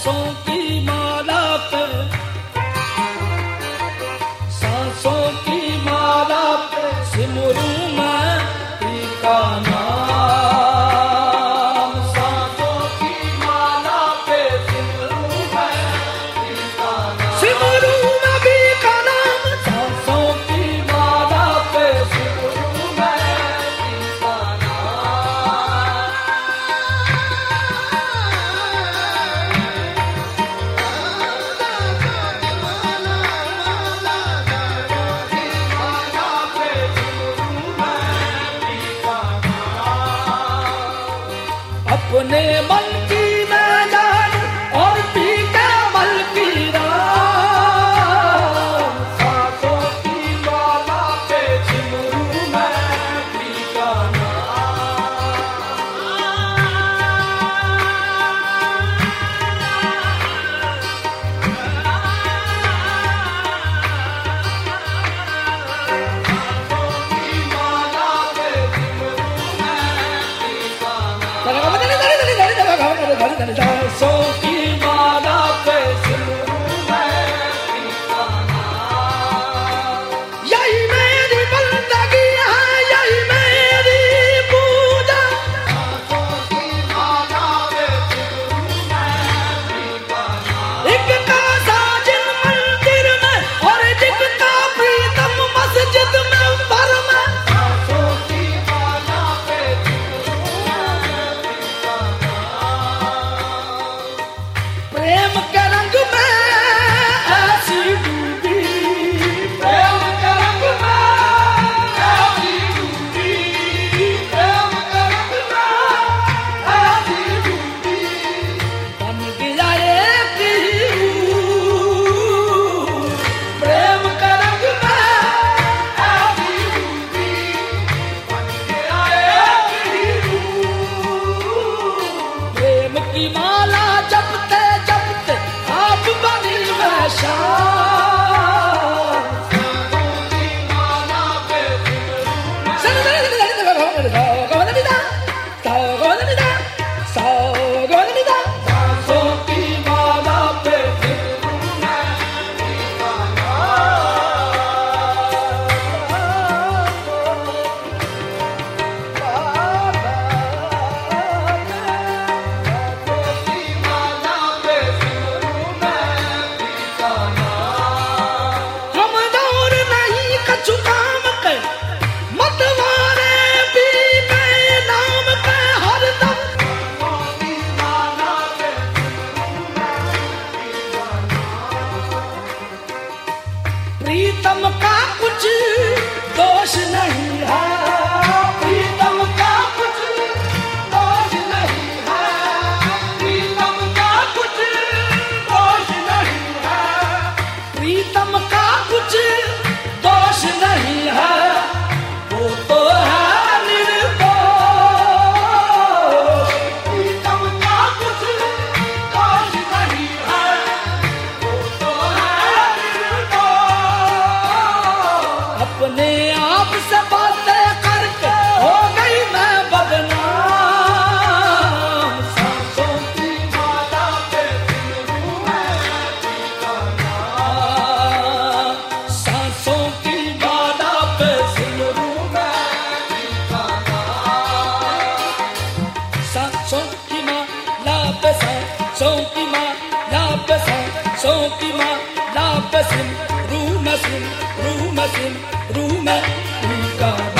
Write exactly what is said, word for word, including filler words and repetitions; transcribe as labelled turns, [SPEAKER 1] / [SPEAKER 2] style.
[SPEAKER 1] सांसों की माला पे, सांसों की माला पे सिमरू मैं टीका नाम। सांसों की माला पे सिमरू मैं टीका नाम, सिमरू मैं भी का नाम। सांसों की माला पे सिमरू मैं टीका अपने मन की मैं जान और पीका मल की राम। सांसों की माला पे सिमरू मैं टीका सांसों की माला पे सिमरू मैं टीका नाम। यही मेरी बंदगी है, यही मेरी पूजा। सांसों की माला पे सिमरू मैं टीका नाम। एक का साजिद मंदिर में और एक का प्रीतम मस्जिद में पर में। सांसों की माला पे सिमरू मैं टीका प्रेम के रंग में ऐसी डूबी, प्रेम के रंग में ऐसी डूबी, प्रेम के रंग में ऐसी डूबी। बन गया एक ही रूप, प्रेम के रंग में ऐसी डूबी। बन गया एक ही रूप, प्रेम की माला जपते जपते आप बनी मैं शाम। सांसों की माला पे सिमरू मैं सांसों की माला पे सिमरू मैं टीका कमजोर नहीं कछु काम के, मतवारे भी मैं नाम पे हरदम। प्रीतम का कुछ दोष नहीं है, प्रीतम का कुछ दोष नहीं है, प्रीतम का कुछ दोष नहीं है, प्रीतम का कुछ दोष नहीं है। वो तो है निर्दोष, प्रीतम का कुछ दोष नहीं है। वो तो है निर्दोष, अपने आप से बातें करके हो गई मैं बदनाम। सांसों की माला पे सिमरू मैं टीका नाम। सांसों की माला पे सिमरू मैं टीका नाम। सांसों की माला पे सांसों की माला पे सांसों की माला पे सिमरू मैं सिमरू मैं सिमरू मैं टीका नाम।